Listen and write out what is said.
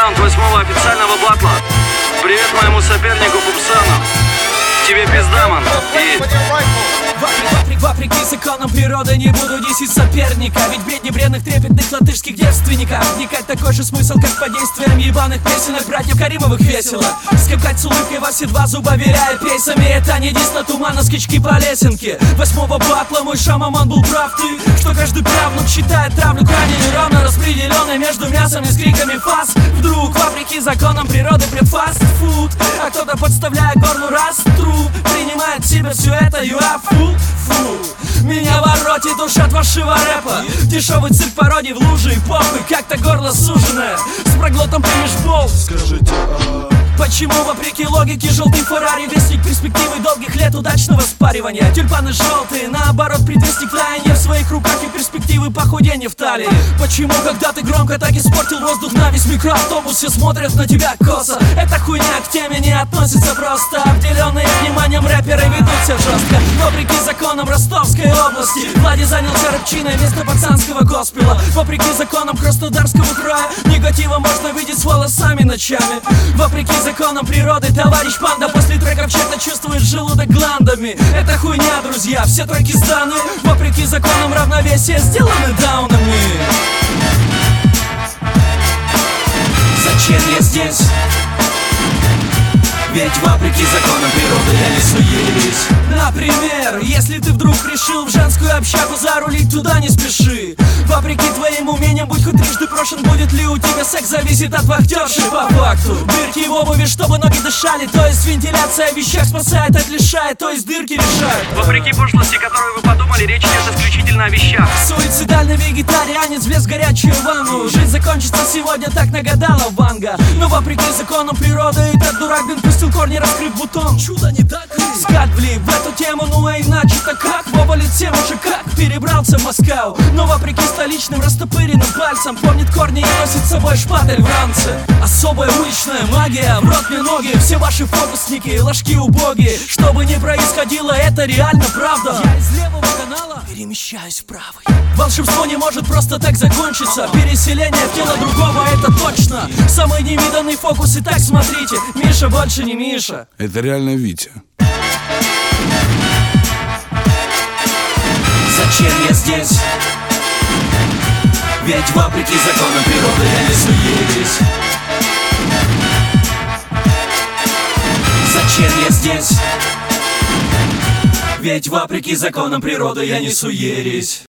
раунд 8-го официального батла. Привет моему сопернику Пупсану. Тебе пизда, ман. И... Вопреки законам природы не буду десять соперника. Ведь бредни вредных трепетных латышских девственников вникать такой же смысл, как по действиям ебаных песенок братьев Каримовых весело. Скакать с улыбкой во все два зуба, виляя пейсами. Это не дис на тумана, скачки по лесенке. 8-го батла мой шамаман был прав ты, что каждый правнук считает травлю крайне неравно распределенной между мясом и с криками фас. Вдруг вопреки законам природы пред фастфуд, а кто-то подставляя горлу растру, принимает в себя все это, you are fool. Меня воротит уж от вашего рэпа. Дешевый цирк пародий в луже и похуй, как-то горло суженное. С проглотом примешь бол. Скажите, почему вопреки логике желтый Феррари вестник перспективы долгих лет удачного спаривания? Тюльпаны желтые, наоборот, предвестник таяния в своих руках и перспективы похудения в талии. Почему, когда ты громко так испортил воздух на весь микроавтобус, все смотрят на тебя косо? Эта хуйня к теме не относится просто. Обделенные вниманием рэперы ведут себя жестко. Вопреки законам Ростовской области Влади занялся рэпчиной вместо пацанского госпела. Вопреки законам Краснодарского края негатива можно видеть с волосами ночами. Вопреки законам природы, товарищ панда, после треков чек-то чувствует желудок гландами. Это хуйня, друзья, все треки сданы. Вопреки законам равновесия сделаны даунами. Зачем я здесь? Ведь вопреки законам природы я не суелись. Например, если ты вдруг решил в женскую общагу зарулить, туда не спеши. Вопреки твоим умениям будь хоть трижды прошен. Будет ли у тебя секс, зависит от вахтерши. По факту, дырки в обуви, чтобы ноги дышали. То есть вентиляция в вещах спасает от лишая, то есть дырки решают. Вопреки пошлости, которую вы подумали, речь идет исключительно о вещах. Суицидальный вегетарианец влез в горячую ванну. Жизнь закончится сегодня, так нагадала Ванга. Но вопреки законам природы этот дурак блин пустил корни, раскрыв бутон. Чудо не так ли? Скат влип в эту тему, ну а иначе-то как? Вова лет 7 уже как перебрался в Москву. Но вопреки столичным растопыренным пальцем помнит корни и носит с собой шпатель в ранце. Особая уличная магия, в рот мне ноги. Все ваши фокусники, ложки убогие. Что бы ни происходило, это реально правда. Я из левого канала перемещаюсь в правый. Волшебство не может просто так закончиться. Переселение в тело другого, это точно. Самый невиданный фокус, и так смотрите. Миша больше не Миша. это реально Витя. Зачем я здесь? Ведь вопреки законам природы я не суелись. Зачем я здесь? Ведь вопреки законам природы я не суерись.